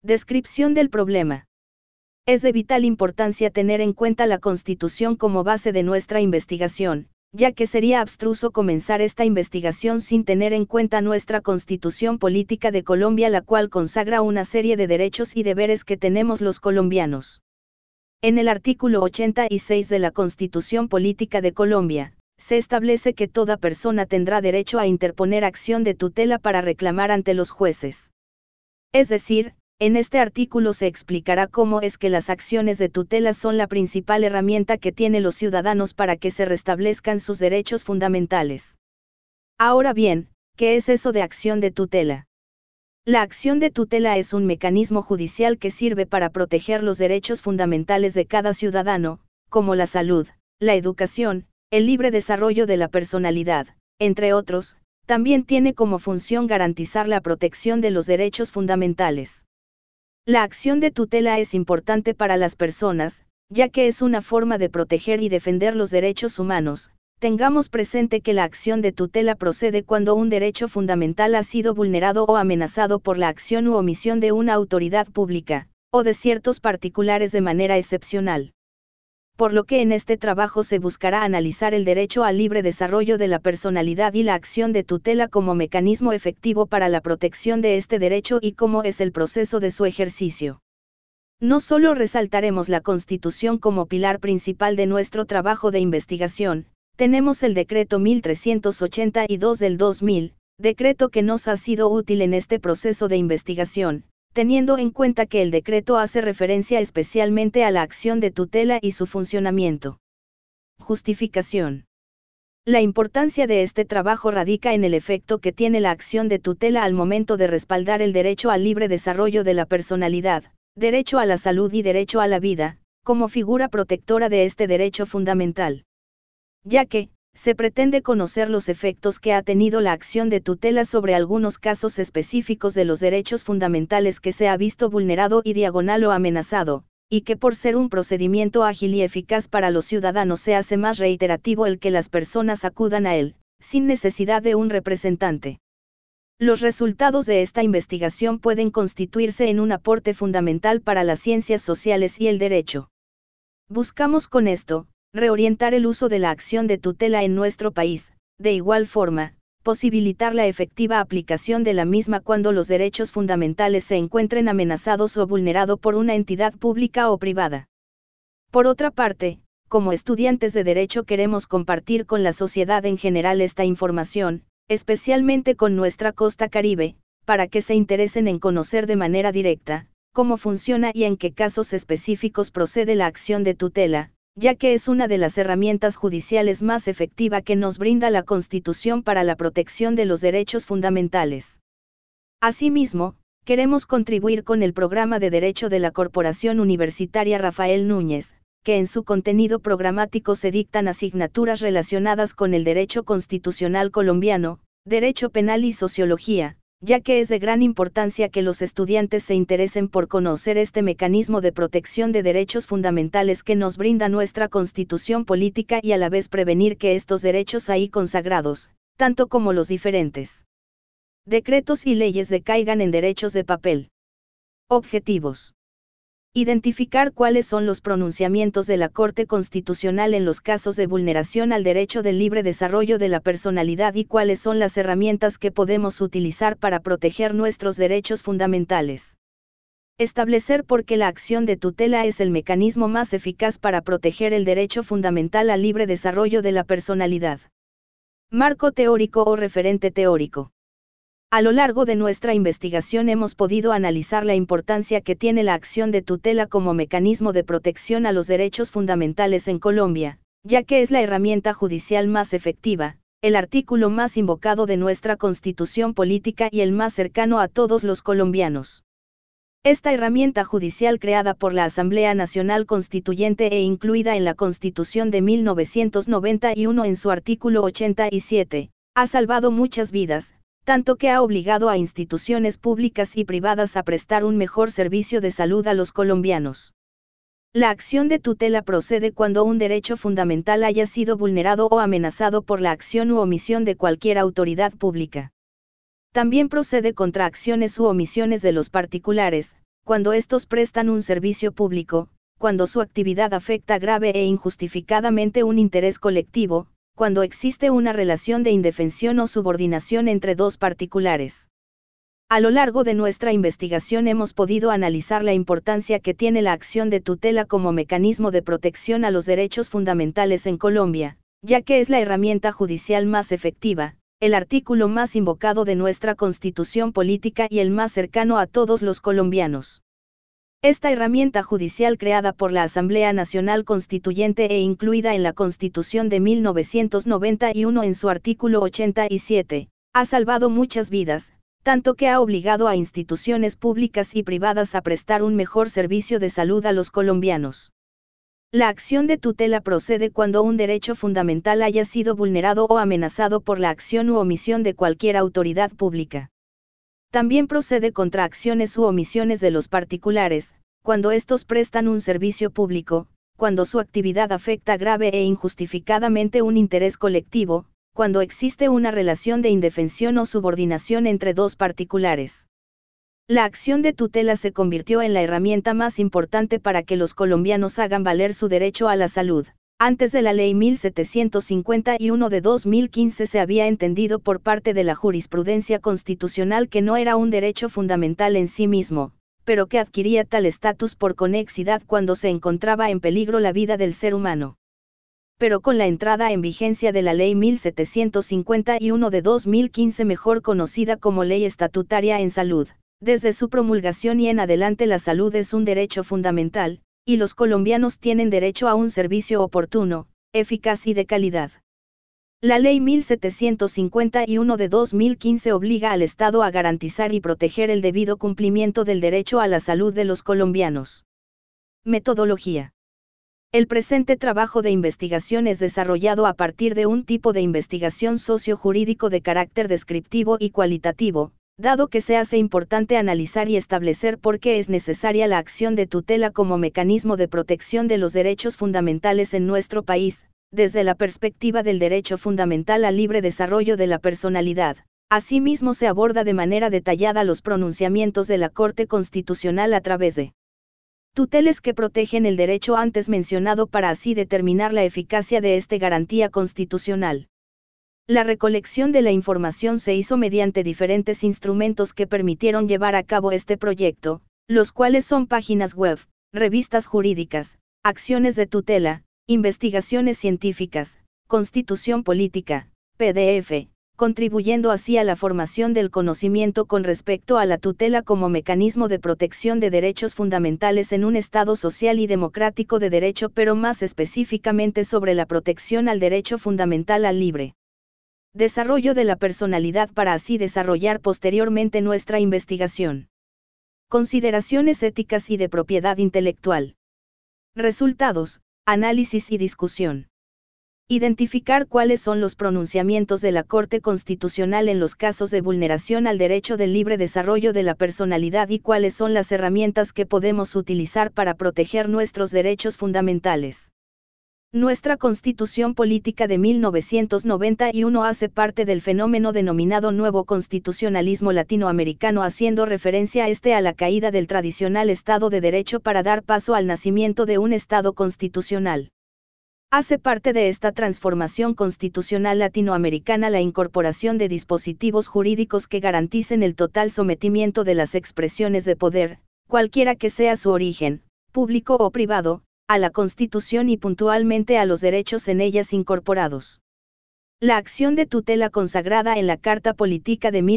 Descripción del problema. Es de vital importancia tener en cuenta la Constitución como base de nuestra investigación, ya que sería abstruso comenzar esta investigación sin tener en cuenta nuestra Constitución Política de Colombia, la cual consagra una serie de derechos y deberes que tenemos los colombianos. En el artículo 86 de la Constitución Política de Colombia, se establece que toda persona tendrá derecho a interponer acción de tutela para reclamar ante los jueces. Es decir, en este artículo se explicará cómo es que las acciones de tutela son la principal herramienta que tienen los ciudadanos para que se restablezcan sus derechos fundamentales. Ahora bien, ¿qué es eso de acción de tutela? La acción de tutela es un mecanismo judicial que sirve para proteger los derechos fundamentales de cada ciudadano, como la salud, la educación, el libre desarrollo de la personalidad, entre otros. También tiene como función garantizar la protección de los derechos fundamentales. La acción de tutela es importante para las personas, ya que es una forma de proteger y defender los derechos humanos. Tengamos presente que la acción de tutela procede cuando un derecho fundamental ha sido vulnerado o amenazado por la acción u omisión de una autoridad pública, o de ciertos particulares de manera excepcional. Por lo que en este trabajo se buscará analizar el derecho al libre desarrollo de la personalidad y la acción de tutela como mecanismo efectivo para la protección de este derecho y cómo es el proceso de su ejercicio. No solo resaltaremos la Constitución como pilar principal de nuestro trabajo de investigación, tenemos el Decreto 1382 del 2000, decreto que nos ha sido útil en este proceso de investigación, teniendo en cuenta que el decreto hace referencia especialmente a la acción de tutela y su funcionamiento. Justificación. La importancia de este trabajo radica en el efecto que tiene la acción de tutela al momento de respaldar el derecho al libre desarrollo de la personalidad, derecho a la salud y derecho a la vida, como figura protectora de este derecho fundamental. Ya que, se pretende conocer los efectos que ha tenido la acción de tutela sobre algunos casos específicos de los derechos fundamentales que se ha visto vulnerado y diagonal o amenazado, y que por ser un procedimiento ágil y eficaz para los ciudadanos se hace más reiterativo el que las personas acudan a él, sin necesidad de un representante. Los resultados de esta investigación pueden constituirse en un aporte fundamental para las ciencias sociales y el derecho. Buscamos con esto, reorientar el uso de la acción de tutela en nuestro país, de igual forma, posibilitar la efectiva aplicación de la misma cuando los derechos fundamentales se encuentren amenazados o vulnerados por una entidad pública o privada. Por otra parte, como estudiantes de Derecho queremos compartir con la sociedad en general esta información, especialmente con nuestra costa Caribe, para que se interesen en conocer de manera directa, cómo funciona y en qué casos específicos procede la acción de tutela, ya que es una de las herramientas judiciales más efectiva que nos brinda la Constitución para la protección de los derechos fundamentales. Asimismo, queremos contribuir con el programa de Derecho de la Corporación Universitaria Rafael Núñez, que en su contenido programático se dictan asignaturas relacionadas con el derecho constitucional colombiano, derecho penal y sociología, ya que es de gran importancia que los estudiantes se interesen por conocer este mecanismo de protección de derechos fundamentales que nos brinda nuestra Constitución política y a la vez prevenir que estos derechos ahí consagrados, tanto como los diferentes decretos y leyes decaigan en derechos de papel. Objetivos. Identificar cuáles son los pronunciamientos de la Corte Constitucional en los casos de vulneración al derecho del libre desarrollo de la personalidad y cuáles son las herramientas que podemos utilizar para proteger nuestros derechos fundamentales. Establecer por qué la acción de tutela es el mecanismo más eficaz para proteger el derecho fundamental al libre desarrollo de la personalidad. Marco teórico o referente teórico. A lo largo de nuestra investigación hemos podido analizar la importancia que tiene la acción de tutela como mecanismo de protección a los derechos fundamentales en Colombia, ya que es la herramienta judicial más efectiva, el artículo más invocado de nuestra Constitución política y el más cercano a todos los colombianos. Esta herramienta judicial creada por la Asamblea Nacional Constituyente e incluida en la Constitución de 1991 en su artículo 87, ha salvado muchas vidas, tanto que ha obligado a instituciones públicas y privadas a prestar un mejor servicio de salud a los colombianos. La acción de tutela procede cuando un derecho fundamental haya sido vulnerado o amenazado por la acción u omisión de cualquier autoridad pública. También procede contra acciones u omisiones de los particulares, cuando estos prestan un servicio público, cuando su actividad afecta grave e injustificadamente un interés colectivo, cuando existe una relación de indefensión o subordinación entre dos particulares. A lo largo de nuestra investigación hemos podido analizar la importancia que tiene la acción de tutela como mecanismo de protección a los derechos fundamentales en Colombia, ya que es la herramienta judicial más efectiva, el artículo más invocado de nuestra Constitución política y el más cercano a todos los colombianos. Esta herramienta judicial creada por la Asamblea Nacional Constituyente e incluida en la Constitución de 1991 en su artículo 87, ha salvado muchas vidas, tanto que ha obligado a instituciones públicas y privadas a prestar un mejor servicio de salud a los colombianos. La acción de tutela procede cuando un derecho fundamental haya sido vulnerado o amenazado por la acción u omisión de cualquier autoridad pública. También procede contra acciones u omisiones de los particulares, cuando estos prestan un servicio público, cuando su actividad afecta grave e injustificadamente un interés colectivo, cuando existe una relación de indefensión o subordinación entre dos particulares. La acción de tutela se convirtió en la herramienta más importante para que los colombianos hagan valer su derecho a la salud. Antes de la Ley 1751 de 2015 se había entendido por parte de la jurisprudencia constitucional que no era un derecho fundamental en sí mismo, pero que adquiría tal estatus por conexidad cuando se encontraba en peligro la vida del ser humano. Pero con la entrada en vigencia de la Ley 1751 de 2015, mejor conocida como Ley Estatutaria en Salud, desde su promulgación y en adelante la salud es un derecho fundamental, y los colombianos tienen derecho a un servicio oportuno, eficaz y de calidad. La Ley 1751 de 2015 obliga al Estado a garantizar y proteger el debido cumplimiento del derecho a la salud de los colombianos. Metodología. El presente trabajo de investigación es desarrollado a partir de un tipo de investigación socio-jurídico de carácter descriptivo y cualitativo, dado que se hace importante analizar y establecer por qué es necesaria la acción de tutela como mecanismo de protección de los derechos fundamentales en nuestro país, desde la perspectiva del derecho fundamental al libre desarrollo de la personalidad. Asimismo se aborda de manera detallada los pronunciamientos de la Corte Constitucional a través de tuteles que protegen el derecho antes mencionado para así determinar la eficacia de esta garantía constitucional. La recolección de la información se hizo mediante diferentes instrumentos que permitieron llevar a cabo este proyecto, los cuales son páginas web, revistas jurídicas, acciones de tutela, investigaciones científicas, constitución política, PDF, contribuyendo así a la formación del conocimiento con respecto a la tutela como mecanismo de protección de derechos fundamentales en un Estado social y democrático de derecho, pero más específicamente sobre la protección al derecho fundamental al libre desarrollo de la personalidad para así desarrollar posteriormente nuestra investigación. Consideraciones éticas y de propiedad intelectual. Resultados, análisis y discusión. Identificar cuáles son los pronunciamientos de la Corte Constitucional en los casos de vulneración al derecho del libre desarrollo de la personalidad y cuáles son las herramientas que podemos utilizar para proteger nuestros derechos fundamentales. Nuestra Constitución Política de 1991 hace parte del fenómeno denominado Nuevo Constitucionalismo Latinoamericano, haciendo referencia a la caída del tradicional Estado de Derecho para dar paso al nacimiento de un Estado constitucional. Hace parte de esta transformación constitucional latinoamericana la incorporación de dispositivos jurídicos que garanticen el total sometimiento de las expresiones de poder, cualquiera que sea su origen, público o privado, a la Constitución y puntualmente a los derechos en ellas incorporados. La acción de tutela consagrada en la Carta Política de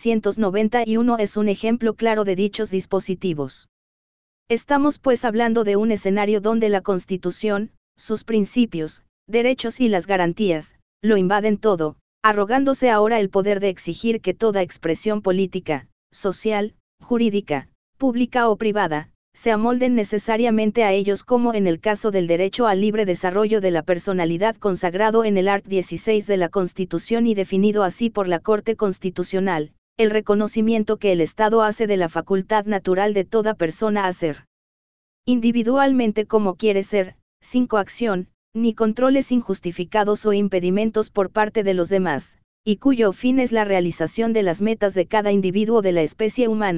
1991 es un ejemplo claro de dichos dispositivos. Estamos pues hablando de un escenario donde la Constitución, sus principios, derechos y las garantías, lo invaden todo, arrogándose ahora el poder de exigir que toda expresión política, social, jurídica, pública o privada, se amolden necesariamente a ellos, como en el caso del derecho al libre desarrollo de la personalidad consagrado en el art. 16 de la Constitución y definido así por la Corte Constitucional, el reconocimiento que el Estado hace de la facultad natural de toda persona a ser individualmente como quiere ser, sin coacción, ni controles injustificados o impedimentos por parte de los demás, y cuyo fin es la realización de las metas de cada individuo de la especie humana,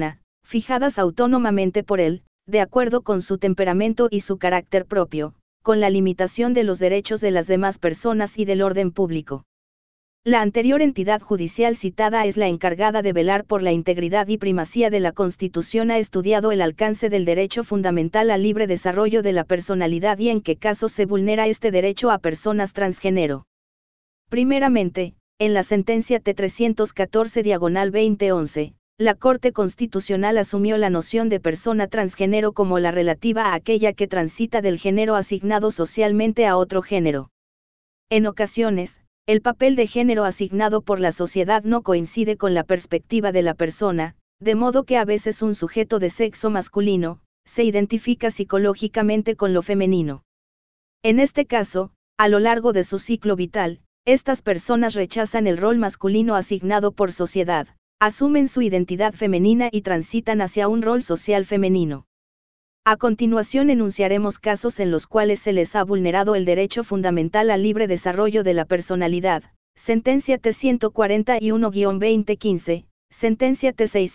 fijadas autónomamente por él, de acuerdo con su temperamento y su carácter propio, con la limitación de los derechos de las demás personas y del orden público. La anterior entidad judicial citada es la encargada de velar por la integridad y primacía de la Constitución. Ha estudiado el alcance del derecho fundamental al libre desarrollo de la personalidad y en qué casos se vulnera este derecho a personas transgénero. Primeramente, en la sentencia T-314/2011, la Corte Constitucional asumió la noción de persona transgénero como la relativa a aquella que transita del género asignado socialmente a otro género. En ocasiones, el papel de género asignado por la sociedad no coincide con la perspectiva de la persona, de modo que a veces un sujeto de sexo masculino se identifica psicológicamente con lo femenino. En este caso, a lo largo de su ciclo vital, estas personas rechazan el rol masculino asignado por sociedad, asumen su identidad femenina y transitan hacia un rol social femenino. A continuación enunciaremos casos en los cuales se les ha vulnerado el derecho fundamental al libre desarrollo de la personalidad. Sentencia T-141/2015, Sentencia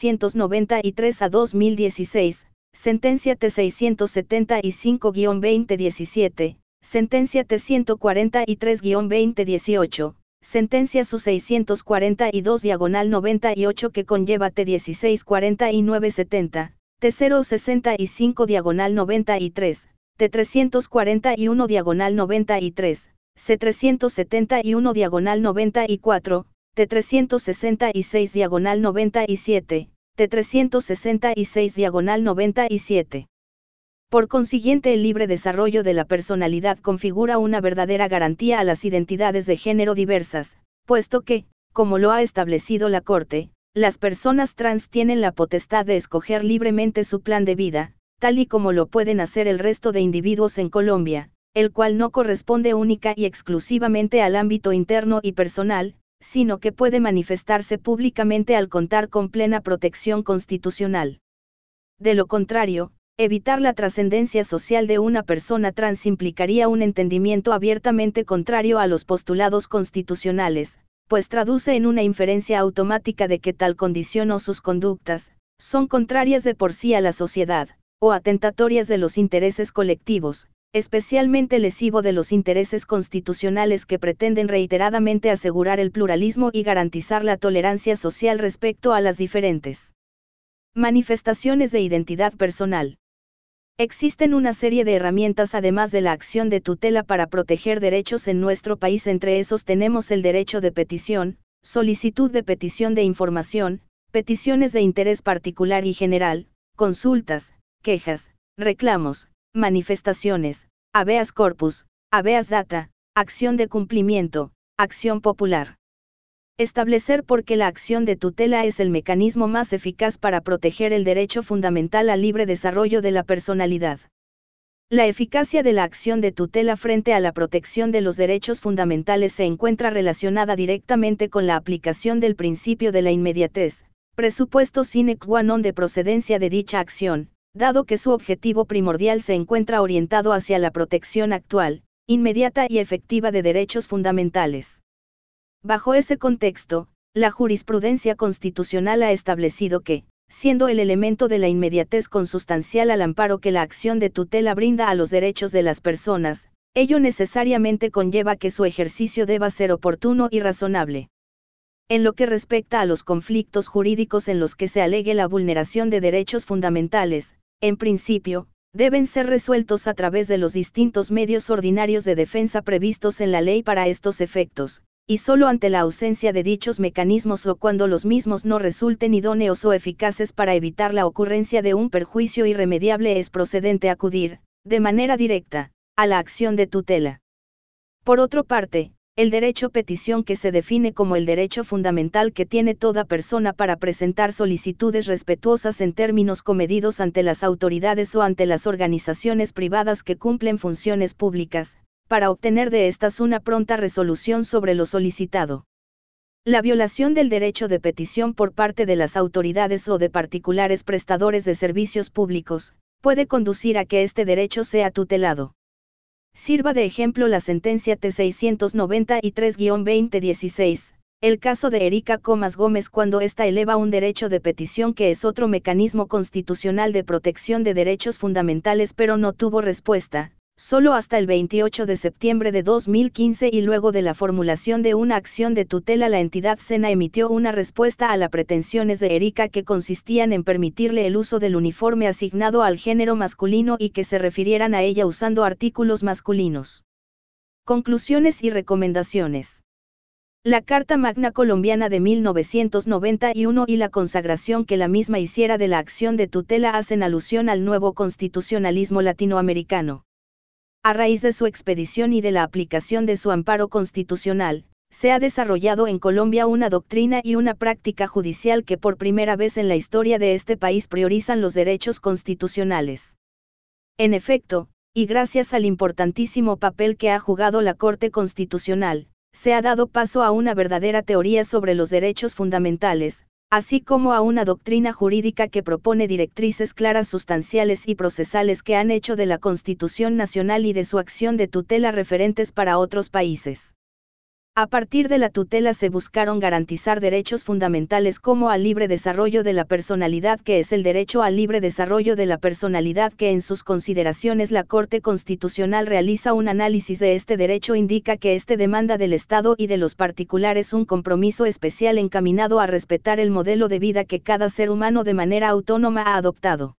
T-693/2016, Sentencia T-675/2017, Sentencia T-143/2018, Sentencia SU-642/98 que conlleva T-1649/70. T065/93, T341/93, C371/94, T366/97, T366/97. Por consiguiente, el libre desarrollo de la personalidad configura una verdadera garantía a las identidades de género diversas, puesto que, como lo ha establecido la Corte, las personas trans tienen la potestad de escoger libremente su plan de vida, tal y como lo pueden hacer el resto de individuos en Colombia, el cual no corresponde única y exclusivamente al ámbito interno y personal, sino que puede manifestarse públicamente al contar con plena protección constitucional. De lo contrario, evitar la trascendencia social de una persona trans implicaría un entendimiento abiertamente contrario a los postulados constitucionales, pues traduce en una inferencia automática de que tal condición o sus conductas son contrarias de por sí a la sociedad, o atentatorias de los intereses colectivos, especialmente lesivo de los intereses constitucionales que pretenden reiteradamente asegurar el pluralismo y garantizar la tolerancia social respecto a las diferentes manifestaciones de identidad personal. Existen una serie de herramientas además de la acción de tutela para proteger derechos en nuestro país. Entre esos tenemos el derecho de petición, solicitud de petición de información, peticiones de interés particular y general, consultas, quejas, reclamos, manifestaciones, habeas corpus, habeas data, acción de cumplimiento, acción popular. Establecer por qué la acción de tutela es el mecanismo más eficaz para proteger el derecho fundamental al libre desarrollo de la personalidad. La eficacia de la acción de tutela frente a la protección de los derechos fundamentales se encuentra relacionada directamente con la aplicación del principio de la inmediatez, presupuesto sine qua non de procedencia de dicha acción, dado que su objetivo primordial se encuentra orientado hacia la protección actual, inmediata y efectiva de derechos fundamentales. Bajo ese contexto, la jurisprudencia constitucional ha establecido que, siendo el elemento de la inmediatez consustancial al amparo que la acción de tutela brinda a los derechos de las personas, ello necesariamente conlleva que su ejercicio deba ser oportuno y razonable. En lo que respecta a los conflictos jurídicos en los que se alegue la vulneración de derechos fundamentales, en principio, deben ser resueltos a través de los distintos medios ordinarios de defensa previstos en la ley para estos efectos, y solo ante la ausencia de dichos mecanismos o cuando los mismos no resulten idóneos o eficaces para evitar la ocurrencia de un perjuicio irremediable es procedente acudir, de manera directa, a la acción de tutela. Por otra parte, el derecho petición, que se define como el derecho fundamental que tiene toda persona para presentar solicitudes respetuosas en términos comedidos ante las autoridades o ante las organizaciones privadas que cumplen funciones públicas, para obtener de estas una pronta resolución sobre lo solicitado. La violación del derecho de petición por parte de las autoridades o de particulares prestadores de servicios públicos, puede conducir a que este derecho sea tutelado. Sirva de ejemplo la sentencia T-693/2016, El caso de Erika Comas Gómez cuando ésta eleva un derecho de petición que es otro mecanismo constitucional de protección de derechos fundamentales pero no tuvo respuesta, solo hasta el 28 de septiembre de 2015 y luego de la formulación de una acción de tutela la entidad SENA emitió una respuesta a las pretensiones de Erika que consistían en permitirle el uso del uniforme asignado al género masculino y que se refirieran a ella usando artículos masculinos. Conclusiones y recomendaciones. La Carta Magna Colombiana de 1991 y la consagración que la misma hiciera de la acción de tutela hacen alusión al nuevo constitucionalismo latinoamericano. A raíz de su expedición y de la aplicación de su amparo constitucional, se ha desarrollado en Colombia una doctrina y una práctica judicial que por primera vez en la historia de este país priorizan los derechos constitucionales. En efecto, y gracias al importantísimo papel que ha jugado la Corte Constitucional, se ha dado paso a una verdadera teoría sobre los derechos fundamentales, así como a una doctrina jurídica que propone directrices claras, sustanciales y procesales que han hecho de la Constitución Nacional y de su acción de tutela referentes para otros países. A partir de la tutela se buscaron garantizar derechos fundamentales como al libre desarrollo de la personalidad, que es el derecho al libre desarrollo de la personalidad que en sus consideraciones la Corte Constitucional realiza un análisis de este derecho, indica que este demanda del Estado y de los particulares un compromiso especial encaminado a respetar el modelo de vida que cada ser humano de manera autónoma ha adoptado.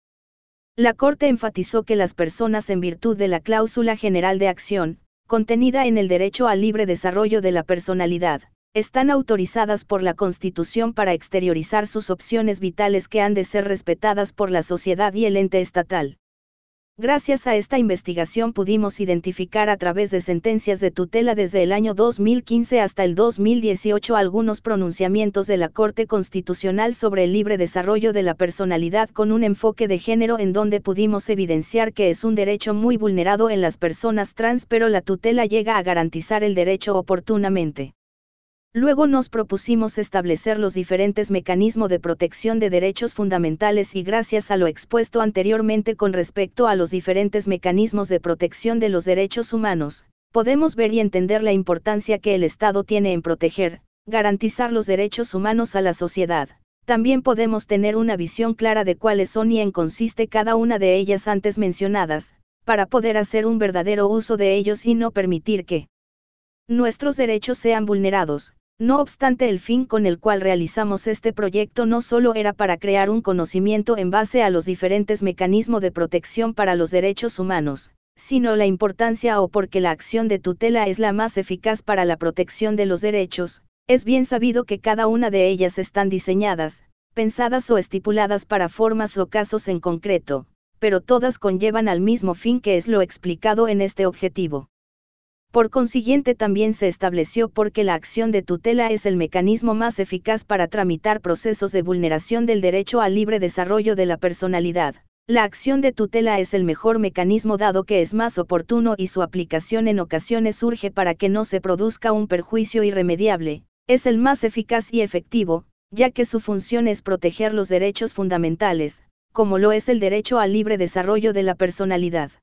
La Corte enfatizó que las personas en virtud de la cláusula general de acción, contenida en el derecho al libre desarrollo de la personalidad, están autorizadas por la Constitución para exteriorizar sus opciones vitales que han de ser respetadas por la sociedad y el ente estatal. Gracias a esta investigación pudimos identificar a través de sentencias de tutela desde el año 2015 hasta el 2018 algunos pronunciamientos de la Corte Constitucional sobre el libre desarrollo de la personalidad con un enfoque de género, en donde pudimos evidenciar que es un derecho muy vulnerado en las personas trans, pero la tutela llega a garantizar el derecho oportunamente. Luego nos propusimos establecer los diferentes mecanismos de protección de derechos fundamentales y gracias a lo expuesto anteriormente con respecto a los diferentes mecanismos de protección de los derechos humanos, podemos ver y entender la importancia que el Estado tiene en proteger, garantizar los derechos humanos a la sociedad. También podemos tener una visión clara de cuáles son y en consiste cada una de ellas antes mencionadas, para poder hacer un verdadero uso de ellos y no permitir que nuestros derechos sean vulnerados. No obstante, el fin con el cual realizamos este proyecto no solo era para crear un conocimiento en base a los diferentes mecanismos de protección para los derechos humanos, sino la importancia o porque la acción de tutela es la más eficaz para la protección de los derechos. Es bien sabido que cada una de ellas están diseñadas, pensadas o estipuladas para formas o casos en concreto, pero todas conllevan al mismo fin, que es lo explicado en este objetivo. Por consiguiente, también se estableció porque la acción de tutela es el mecanismo más eficaz para tramitar procesos de vulneración del derecho al libre desarrollo de la personalidad. La acción de tutela es el mejor mecanismo dado que es más oportuno y su aplicación en ocasiones surge para que no se produzca un perjuicio irremediable. Es el más eficaz y efectivo, ya que su función es proteger los derechos fundamentales, como lo es el derecho al libre desarrollo de la personalidad.